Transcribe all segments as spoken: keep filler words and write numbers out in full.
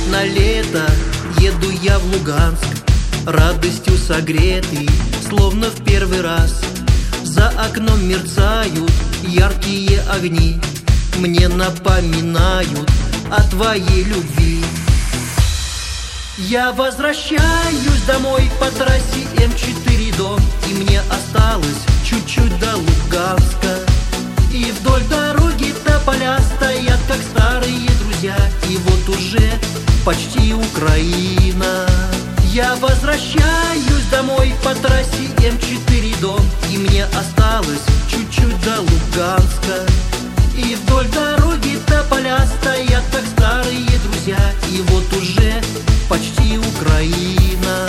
на лето еду я в Луганск, радостью согретый, словно в первый раз. За окном мерцают яркие огни, мне напоминают о твоей любви. Я возвращаюсь домой по трассе эм четыре дом, и мне осталось чуть-чуть до Луганска. И вдоль дороги тополя стоят, как старые друзья, и вот уже почти Украина. Я возвращаюсь домой по трассе эм четыре дом, и мне осталось чуть-чуть до Луганска. И вдоль дороги тополя стоят, как старые друзья, и вот уже почти Украина.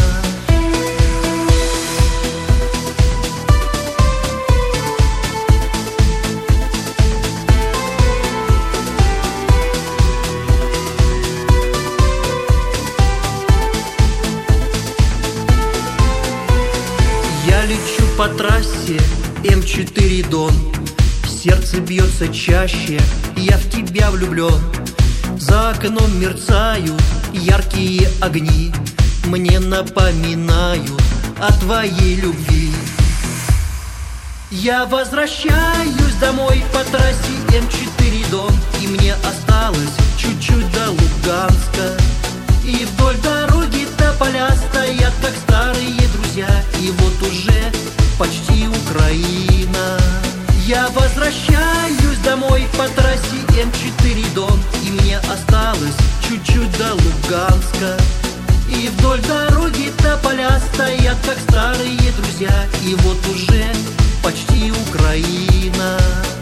Я лечу по трассе эм четыре Дон, сердце бьется чаще, я в тебя влюблен. За окном мерцают яркие огни, мне напоминают о твоей любви. Я возвращаюсь домой по трассе эм четыре Дон, и мне осталось чуть-чуть до Луганска. И вдоль дороги тополя стоят, как старые друзья, и вот уже почти Украина. Я возвращаюсь домой по трассе эм четыре Дон, и мне осталось чуть-чуть до Луганска. И вдоль дороги тополя стоят, как старые друзья, и вот уже почти Украина.